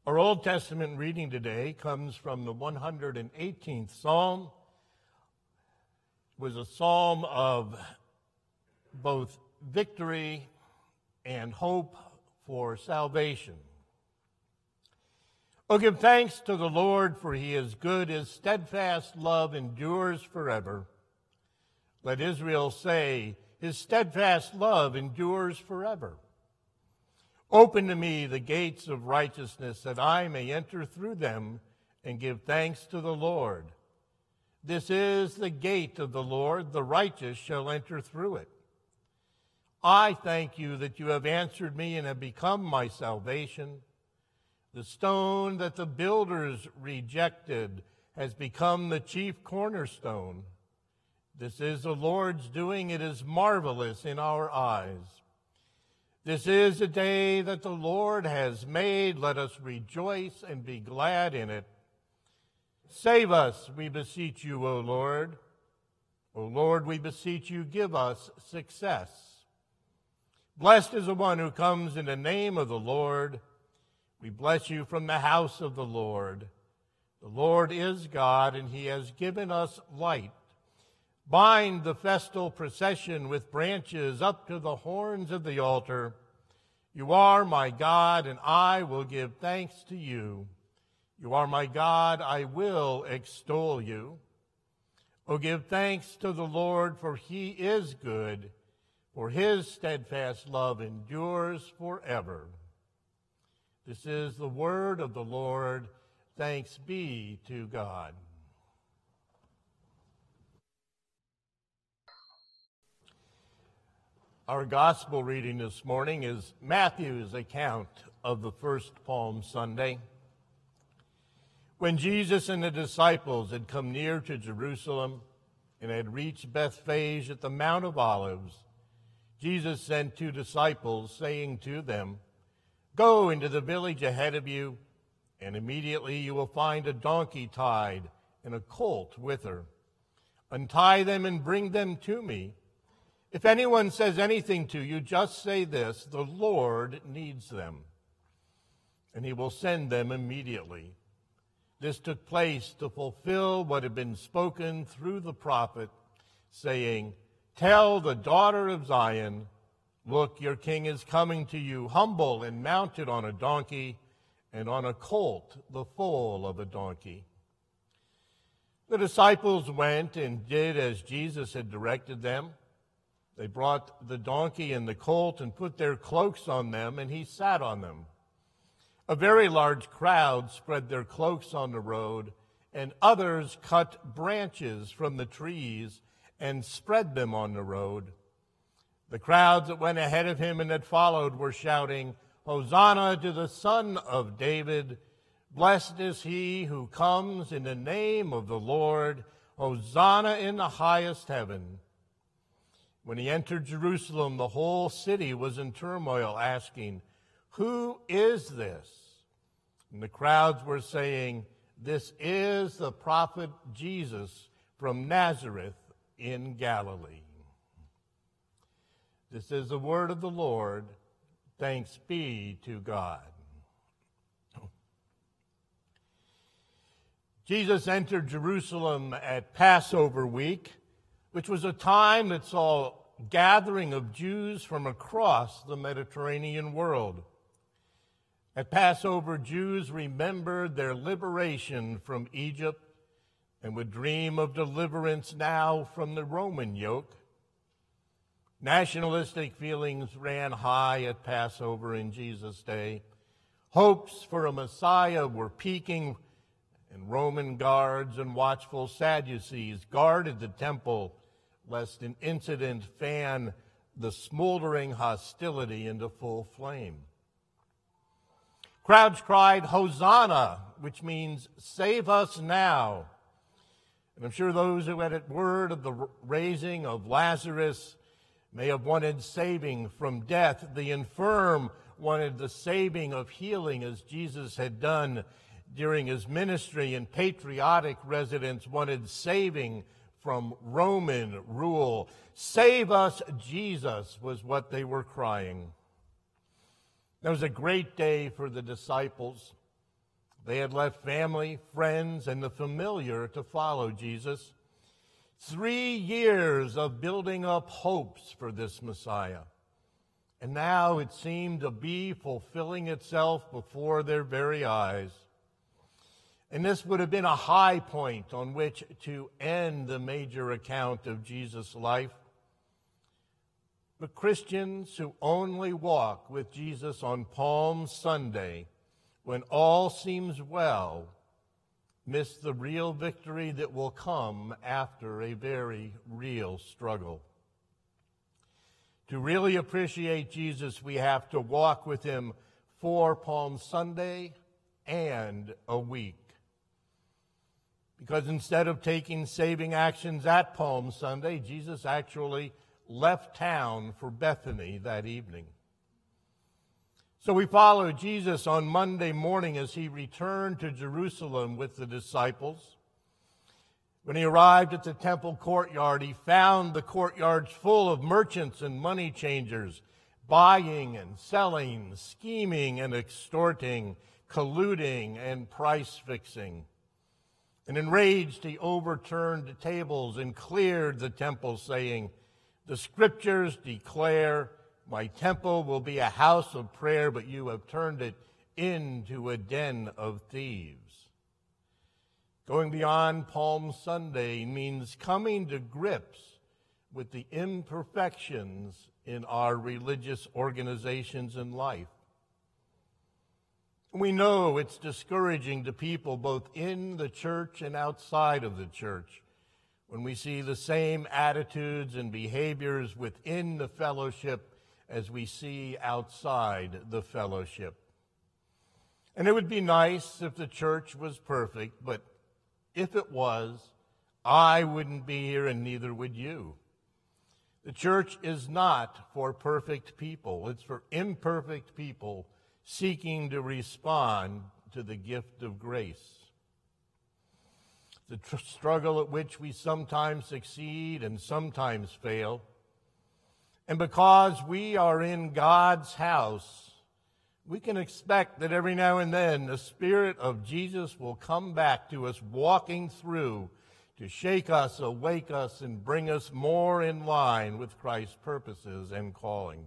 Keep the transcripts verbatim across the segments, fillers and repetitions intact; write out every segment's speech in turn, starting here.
Our Old Testament reading today comes from the one hundred eighteenth Psalm. It was a psalm of both victory and hope for salvation. Oh, give thanks to the Lord, for he is good. His steadfast love endures forever. Let Israel say, his steadfast love endures forever. Open to me the gates of righteousness, that I may enter through them and give thanks to the Lord. This is the gate of the Lord, the righteous shall enter through it. I thank you that you have answered me and have become my salvation. The stone that the builders rejected has become the chief cornerstone. This is the Lord's doing, it is marvelous in our eyes. This is a day that the Lord has made. Let us rejoice and be glad in it. Save us, we beseech you, O Lord. O Lord, we beseech you, give us success. Blessed is the one who comes in the name of the Lord. We bless you from the house of the Lord. The Lord is God, and he has given us light. Bind the festal procession with branches up to the horns of the altar. You are my God, and I will give thanks to you. You are my God, I will extol you. Oh, give thanks to the Lord, for he is good, for his steadfast love endures forever. This is the word of the Lord. Thanks be to God. Our gospel reading this morning is Matthew's account of the first Palm Sunday. When Jesus and the disciples had come near to Jerusalem and had reached Bethphage at the Mount of Olives, Jesus sent two disciples, saying to them, "Go into the village ahead of you, and immediately you will find a donkey tied and a colt with her. Untie them and bring them to me. If anyone says anything to you, just say this, 'The Lord needs them,' and he will send them immediately." This took place to fulfill what had been spoken through the prophet, saying, "Tell the daughter of Zion, look, your king is coming to you, humble and mounted on a donkey, and on a colt, the foal of a donkey." The disciples went and did as Jesus had directed them. They brought the donkey and the colt and put their cloaks on them, and he sat on them. A very large crowd spread their cloaks on the road, and others cut branches from the trees and spread them on the road. The crowds that went ahead of him and that followed were shouting, "Hosanna to the Son of David! Blessed is he who comes in the name of the Lord! Hosanna in the highest heaven!" When he entered Jerusalem, the whole city was in turmoil, asking, "Who is this?" And the crowds were saying, "This is the prophet Jesus from Nazareth in Galilee." This is the word of the Lord. Thanks be to God. Jesus entered Jerusalem at Passover week, which was a time that saw gathering of Jews from across the Mediterranean world. At Passover, Jews remembered their liberation from Egypt and would dream of deliverance now from the Roman yoke. Nationalistic feelings ran high at Passover in Jesus' day. Hopes for a Messiah were peaking, and Roman guards and watchful Sadducees guarded the temple lest an incident fan the smoldering hostility into full flame. Crowds cried, "Hosanna," which means "save us now." And I'm sure those who had word of the raising of Lazarus may have wanted saving from death. The infirm wanted the saving of healing, as Jesus had done during his ministry, and patriotic residents wanted saving from Roman rule. "Save us, Jesus," was what they were crying. That was a great day for the disciples. They had left family, friends, and the familiar to follow Jesus. Three years of building up hopes for this Messiah. And now it seemed to be fulfilling itself before their very eyes. And this would have been a high point on which to end the major account of Jesus' life. But Christians who only walk with Jesus on Palm Sunday, when all seems well, miss the real victory that will come after a very real struggle. To really appreciate Jesus, we have to walk with him for Palm Sunday and a week. Because instead of taking saving actions at Palm Sunday, Jesus actually left town for Bethany that evening. So we follow Jesus on Monday morning as he returned to Jerusalem with the disciples. When he arrived at the temple courtyard, he found the courtyards full of merchants and money changers, buying and selling, scheming and extorting, colluding and price fixing. And enraged, he overturned the tables and cleared the temple, saying, "The scriptures declare, my temple will be a house of prayer, but you have turned it into a den of thieves." Going beyond Palm Sunday means coming to grips with the imperfections in our religious organizations and life. We know it's discouraging to people both in the church and outside of the church when we see the same attitudes and behaviors within the fellowship as we see outside the fellowship. And it would be nice if the church was perfect, but if it was, I wouldn't be here and neither would you. The church is not for perfect people. It's for imperfect people seeking to respond to the gift of grace. The tr- struggle at which we sometimes succeed and sometimes fail. And because we are in God's house, we can expect that every now and then the Spirit of Jesus will come back to us walking through to shake us, awake us, and bring us more in line with Christ's purposes and calling.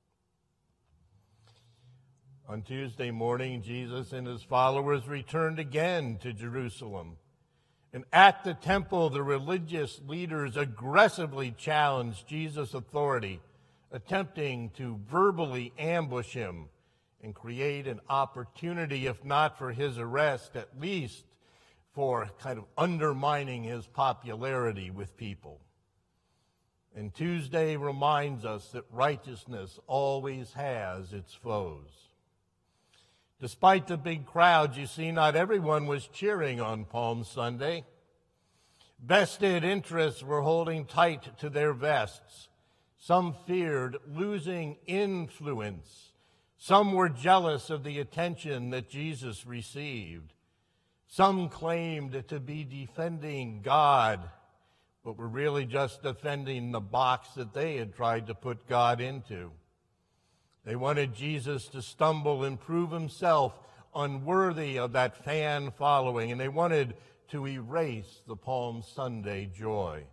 On Tuesday morning, Jesus and his followers returned again to Jerusalem. And at the temple, the religious leaders aggressively challenged Jesus' authority, attempting to verbally ambush him and create an opportunity, if not for his arrest, at least for kind of undermining his popularity with people. And Tuesday reminds us that righteousness always has its foes. Despite the big crowds, you see, not everyone was cheering on Palm Sunday. Vested interests were holding tight to their vests. Some feared losing influence. Some were jealous of the attention that Jesus received. Some claimed to be defending God, but were really just defending the box that they had tried to put God into. They wanted Jesus to stumble and prove himself unworthy of that fan following, and they wanted to erase the Palm Sunday joy.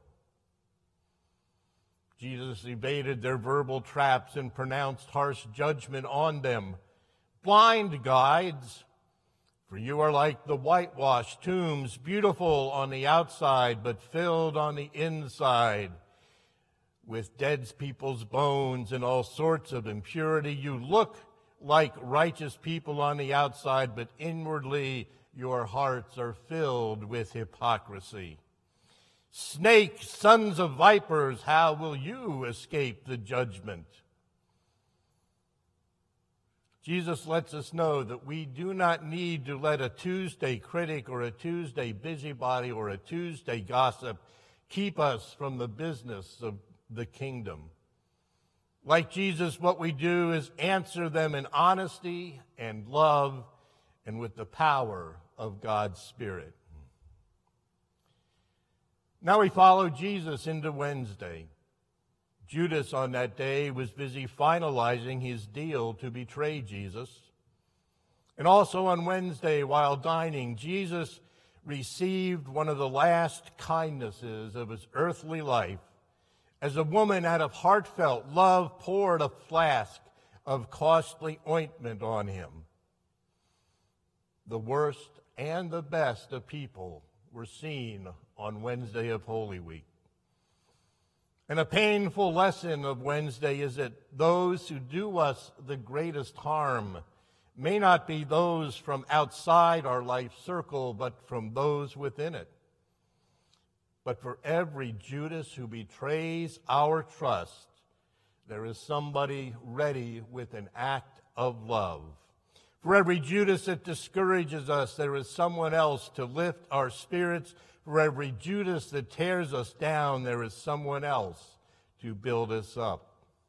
Jesus evaded their verbal traps and pronounced harsh judgment on them. "Blind guides, for you are like the whitewashed tombs, beautiful on the outside, but filled on the inside with dead people's bones and all sorts of impurity. You look like righteous people on the outside, but inwardly your hearts are filled with hypocrisy. Snakes, sons of vipers, how will you escape the judgment?" Jesus lets us know that we do not need to let a Tuesday critic or a Tuesday busybody or a Tuesday gossip keep us from the business of the kingdom. Like Jesus, what we do is answer them in honesty and love and with the power of God's Spirit. Now we follow Jesus into Wednesday. Judas on that day was busy finalizing his deal to betray Jesus. And also on Wednesday, while dining, Jesus received one of the last kindnesses of his earthly life as a woman out of heartfelt love poured a flask of costly ointment on him. The worst and the best of people were seen on Wednesday of Holy Week. And a painful lesson of Wednesday is that those who do us the greatest harm may not be those from outside our life circle, but from those within it. But for every Judas who betrays our trust, there is somebody ready with an act of love. For every Judas that discourages us, there is someone else to lift our spirits. For every Judas that tears us down, there is someone else to build us up.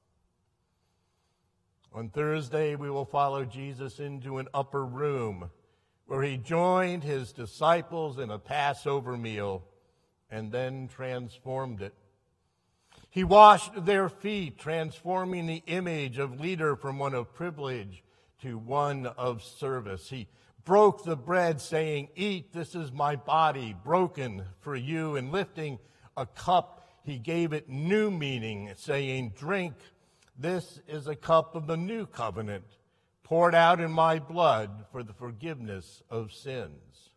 On Thursday, we will follow Jesus into an upper room where he joined his disciples in a Passover meal and then transformed it. He washed their feet, transforming the image of leader from one of privilege to one of service. He broke the bread, saying, "Eat, this is my body, broken for you." And lifting a cup, he gave it new meaning, saying, "Drink, this is a cup of the new covenant, poured out in my blood for the forgiveness of sins."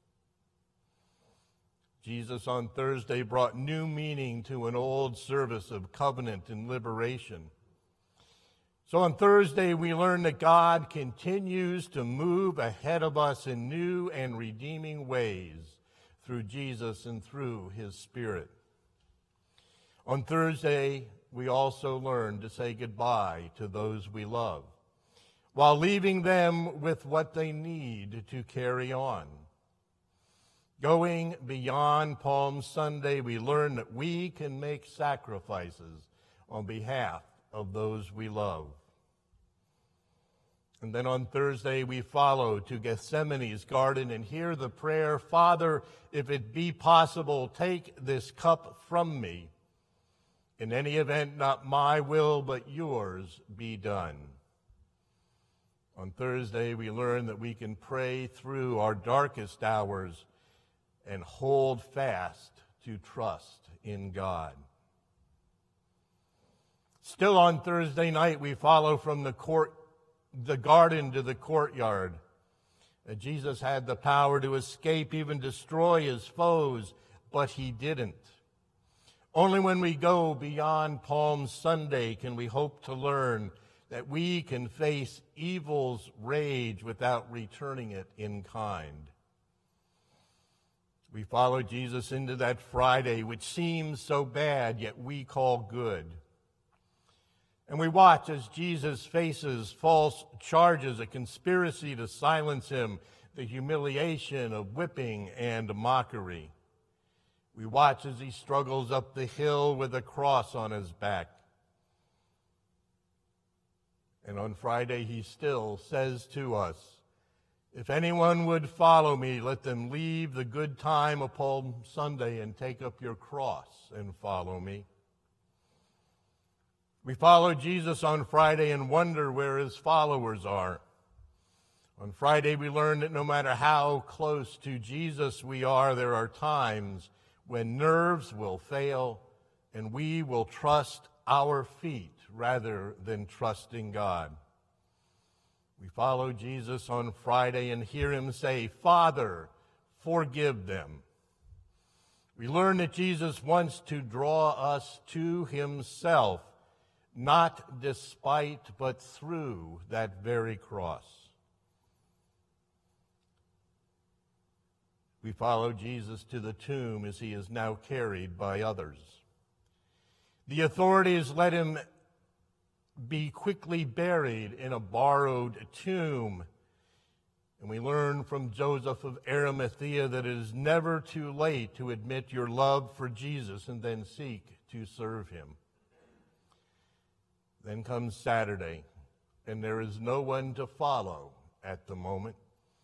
Jesus on Thursday brought new meaning to an old service of covenant and liberation. So on Thursday, we learn that God continues to move ahead of us in new and redeeming ways through Jesus and through his Spirit. On Thursday, we also learn to say goodbye to those we love, while leaving them with what they need to carry on. Going beyond Palm Sunday, we learn that we can make sacrifices on behalf of those we love. And then on Thursday, we follow to Gethsemane's garden and hear the prayer, "Father, if it be possible, take this cup from me. In any event, not my will, but yours be done." On Thursday, we learn that we can pray through our darkest hours and hold fast to trust in God. Still on Thursday night, we follow from the court, the garden to the courtyard. Uh, Jesus had the power to escape, even destroy his foes, but he didn't. Only when we go beyond Palm Sunday can we hope to learn that we can face evil's rage without returning it in kind. We follow Jesus into that Friday, which seems so bad, yet we call good. And we watch as Jesus faces false charges, a conspiracy to silence him, the humiliation of whipping and mockery. We watch as he struggles up the hill with a cross on his back. And on Friday, he still says to us, "If anyone would follow me, let them leave the good time of Palm Sunday and take up your cross and follow me." We follow Jesus on Friday and wonder where his followers are. On Friday, we learn that no matter how close to Jesus we are, there are times when nerves will fail and we will trust our feet rather than trusting God. We follow Jesus on Friday and hear him say, "Father, forgive them." We learn that Jesus wants to draw us to himself, not despite, but through that very cross. We follow Jesus to the tomb as he is now carried by others. The authorities let him be quickly buried in a borrowed tomb. And we learn from Joseph of Arimathea that it is never too late to admit your love for Jesus and then seek to serve him. Then comes Saturday, and there is no one to follow at the moment.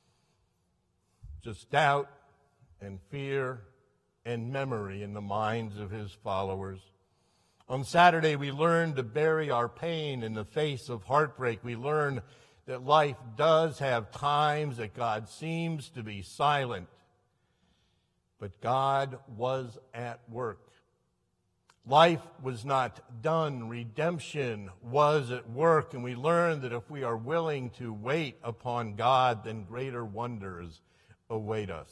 Just doubt and fear and memory in the minds of his followers. On Saturday, we learn to bury our pain in the face of heartbreak. We learn that life does have times that God seems to be silent, but God was at work. Life was not done. Redemption was at work, and we learn that if we are willing to wait upon God, then greater wonders await us.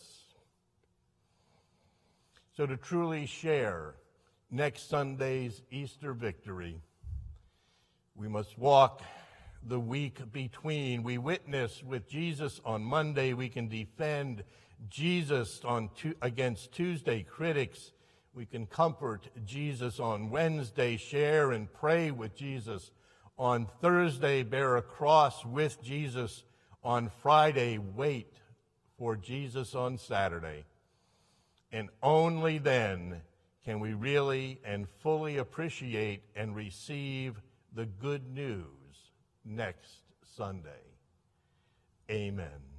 So to truly share next Sunday's Easter victory, we must walk the week between. We witness with Jesus on Monday. We can defend Jesus on tu- against Tuesday critics. We can comfort Jesus on Wednesday, share and pray with Jesus on Thursday, bear a cross with Jesus on Friday, wait for Jesus on Saturday. And only then can we really and fully appreciate and receive the good news next Sunday. Amen.